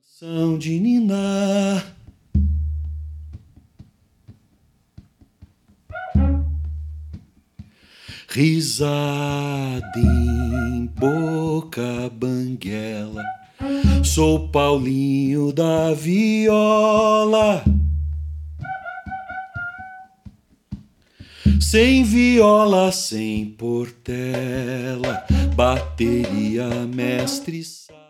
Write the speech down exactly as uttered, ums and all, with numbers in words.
Canção de ninar. Risada em boca banguela, sou Paulinho da viola. Sem viola, sem portela, bateria, mestre.